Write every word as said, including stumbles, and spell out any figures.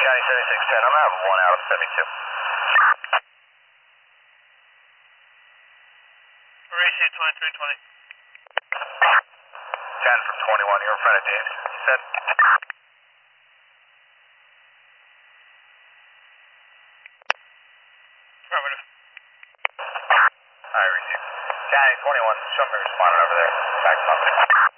County seventy-six ten, I'm gonna have one out of seventy-two. Ratio twenty-three twenty. ten from twenty-one, you're in front of James. Set. Affirmative. I receive. County twenty-one, show me responding over there. Back up.